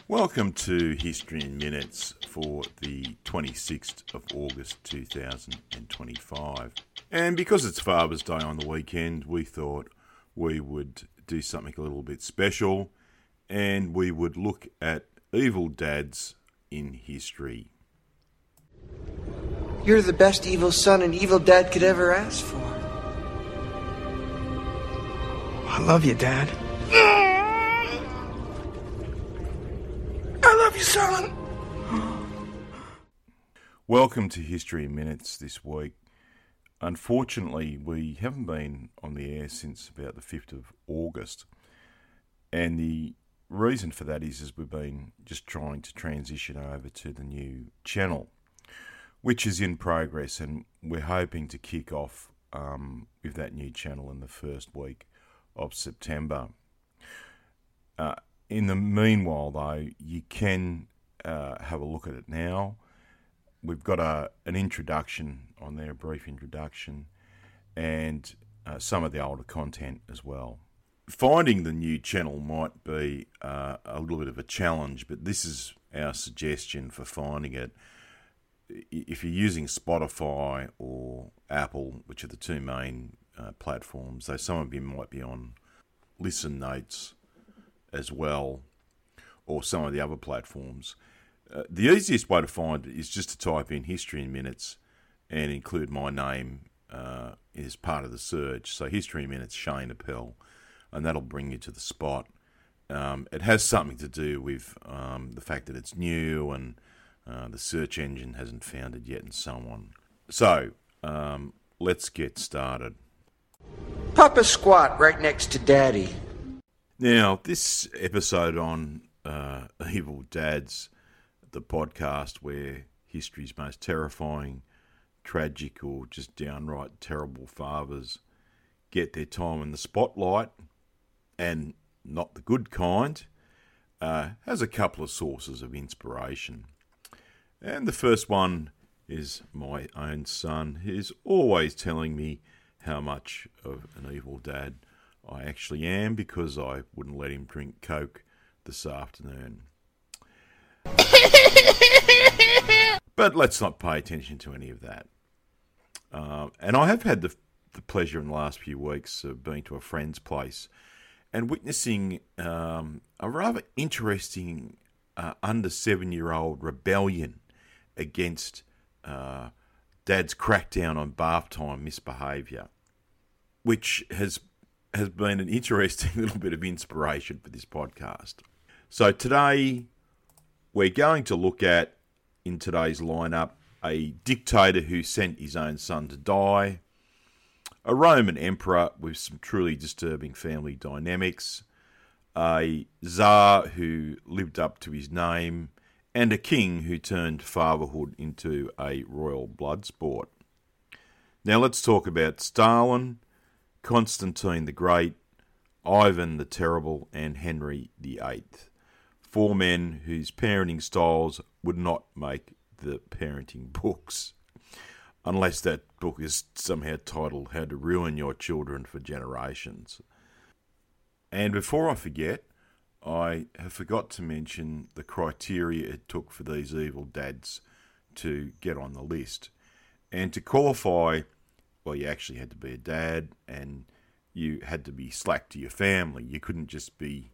Welcome to History in Minutes for the 26th of August 2025. And because it's Father's Day on the weekend, we thought we would do something a little bit special and we would look at evil dads in history. You're the best evil son an evil dad could ever ask for. I love you, Dad. I love you, son. Welcome to History in Minutes this week. Unfortunately, we haven't been on the air since about the 5th of August. And the reason for that is we've been just trying to transition over to the new channel, which is in progress, and we're hoping to kick off with that new channel in the first week of September. In the meanwhile, though, you can have a look at it now. We've got an introduction on there, a brief introduction, and some of the older content as well. Finding the new channel might be a little bit of a challenge, but this is our suggestion for finding it. If you're using Spotify or Apple, which are the two main platforms, though some of you might be on Listen Notes as well, or some of the other platforms, the easiest way to find it is just to type in History in Minutes and include my name as part of the search. So History in Minutes, Shane Appel, and that'll bring you to the spot. It has something to do with the fact that it's new and the search engine hasn't found it yet and so on. So, let's get started. Papa squat right next to Daddy. Now, this episode on Evil Dads, the podcast where history's most terrifying, tragic, or just downright terrible fathers get their time in the spotlight, and not the good kind, has a couple of sources of inspiration. And the first one is my own son. He's always telling me how much of an evil dad I actually am because I wouldn't let him drink Coke this afternoon. But let's not pay attention to any of that. And I have had the pleasure in the last few weeks of being to a friend's place and witnessing a rather interesting under 7-year-old rebellion against Dad's crackdown on bath time misbehaviour, which has been an interesting little bit of inspiration for this podcast. So today we're going to look at, in today's lineup, a dictator who sent his own son to die, a Roman emperor with some truly disturbing family dynamics, a Tsar who lived up to his name, and a king who turned fatherhood into a royal blood sport. Now let's talk about Stalin, Constantine the Great, Ivan the Terrible, and Henry VIII. 4 men whose parenting styles would not make the parenting books, unless that book is somehow titled How to Ruin Your Children for Generations. And before I forget, I have forgot to mention the criteria it took for these evil dads to get on the list. And to qualify, well, you actually had to be a dad and you had to be slack to your family. You couldn't just be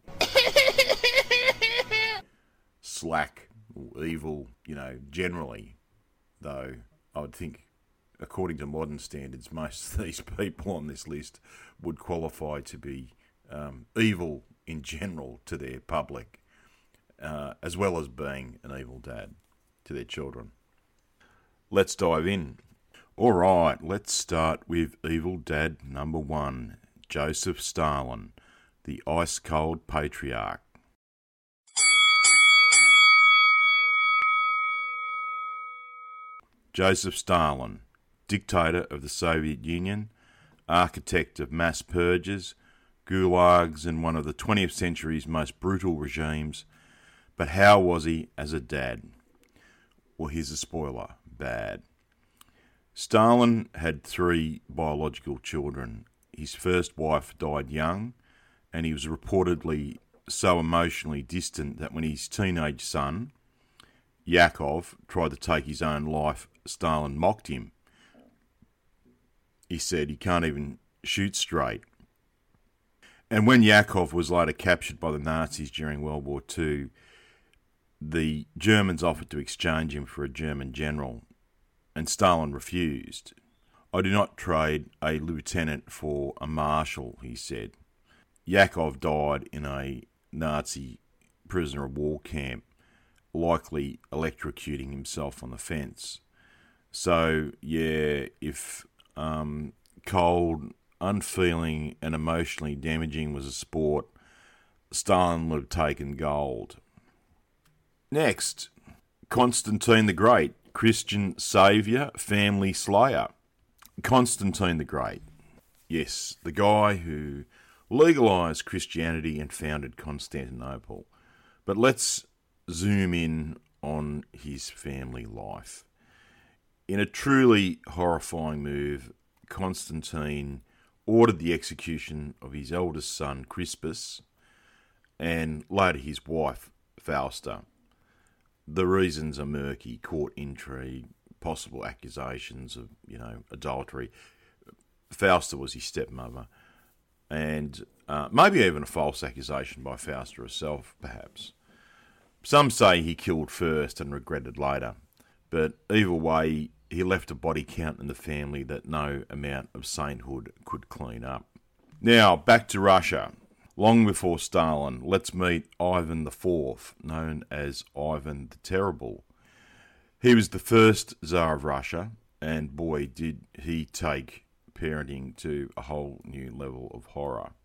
slack or evil, generally. Though I would think, according to modern standards, most of these people on this list would qualify to be evil in general to their public, as well as being an evil dad to their children. Let's dive in. All right, let's start with evil dad number 1, Joseph Stalin, the ice-cold patriarch. Joseph Stalin, dictator of the Soviet Union, architect of mass purges, gulags, and one of the 20th century's most brutal regimes. But how was he as a dad? Well, here's a spoiler: bad. Stalin had 3 biological children. His first wife died young, and he was reportedly so emotionally distant that when his teenage son, Yakov, tried to take his own life, Stalin mocked him. He said he can't even shoot straight. And when Yakov was later captured by the Nazis during World War II, the Germans offered to exchange him for a German general, and Stalin refused. "I do not trade a lieutenant for a marshal," he said. Yakov died in a Nazi prisoner of war camp, likely electrocuting himself on the fence. So, yeah, if cold, unfeeling and emotionally damaging was a sport, Stalin would have taken gold. Next, Constantine the Great, Christian saviour, family slayer. Constantine the Great. Yes, the guy who legalised Christianity and founded Constantinople. But let's zoom in on his family life. In a truly horrifying move, Constantine ordered the execution of his eldest son, Crispus, and later his wife, Fausta. The reasons are murky: court intrigue, possible accusations of, adultery. Fausta was his stepmother, and maybe even a false accusation by Fausta herself, perhaps. Some say he killed first and regretted later, but either way, he left a body count in the family that no amount of sainthood could clean up. Now, back to Russia. Long before Stalin, let's meet Ivan IV, known as Ivan the Terrible. He was the first Tsar of Russia, and boy, did he take parenting to a whole new level of horror.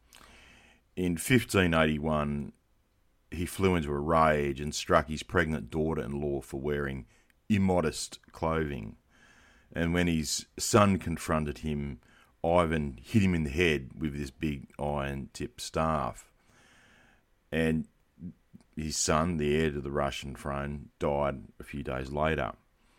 In 1581, he flew into a rage and struck his pregnant daughter-in-law for wearing immodest clothing. And when his son confronted him, Ivan hit him in the head with this big iron-tipped staff. And his son, the heir to the Russian throne, died a few days later.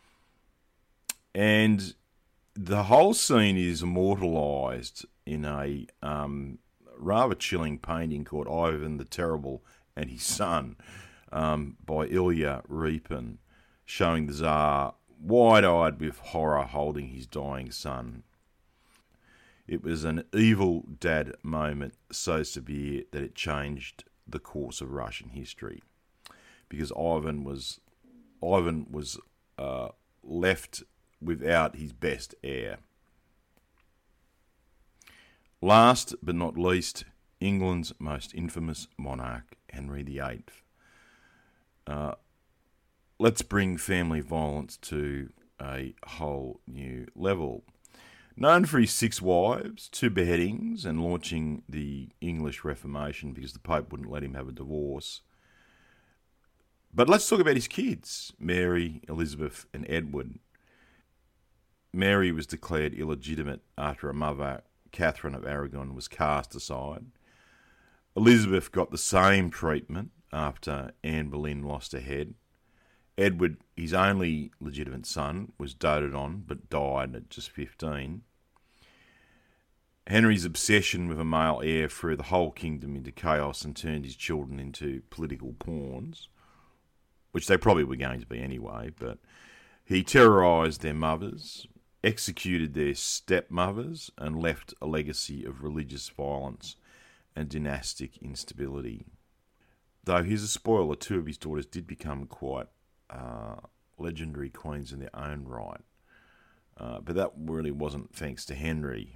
And the whole scene is immortalised in a rather chilling painting called Ivan the Terrible and His Son by Ilya Repin, showing the Tsar wide-eyed with horror holding his dying son. It was an evil dad moment so severe that it changed the course of Russian history, because Ivan was left without his best heir. Last but not least, England's most infamous monarch, Henry VIII. Let's bring family violence to a whole new level. Known for his 6 wives, 2 beheadings, and launching the English Reformation because the Pope wouldn't let him have a divorce. But let's talk about his kids, Mary, Elizabeth, and Edward. Mary was declared illegitimate after her mother, Catherine of Aragon, was cast aside. Elizabeth got the same treatment after Anne Boleyn lost her head. Edward, his only legitimate son, was doted on but died at just 15. Henry's obsession with a male heir threw the whole kingdom into chaos and turned his children into political pawns, which they probably were going to be anyway, but he terrorised their mothers, executed their stepmothers, and left a legacy of religious violence and dynastic instability. Though here's a spoiler, 2 of his daughters did become quite legendary queens in their own right. But that really wasn't thanks to Henry.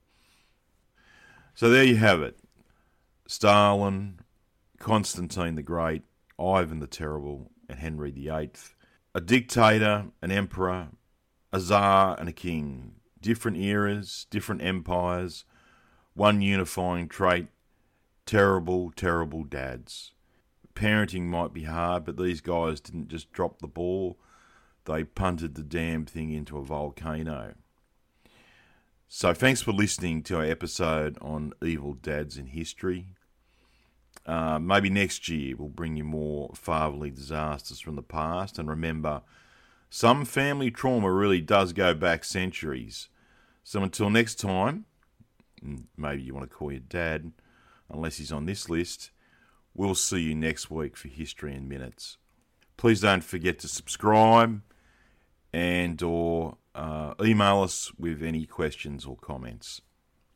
So there you have it. Stalin, Constantine the Great, Ivan the Terrible, and Henry VIII. A dictator, an emperor, a czar, and a king. Different eras, different empires. One unifying trait: terrible, terrible dads. Parenting might be hard, but these guys didn't just drop the ball. They punted the damn thing into a volcano. So thanks for listening to our episode on evil dads in history. Maybe next year we'll bring you more fatherly disasters from the past. And remember, some family trauma really does go back centuries. So until next time, maybe you want to call your dad, unless he's on this list, We'll see you next week for History in Minutes. Please don't forget to subscribe and or email us with any questions or comments.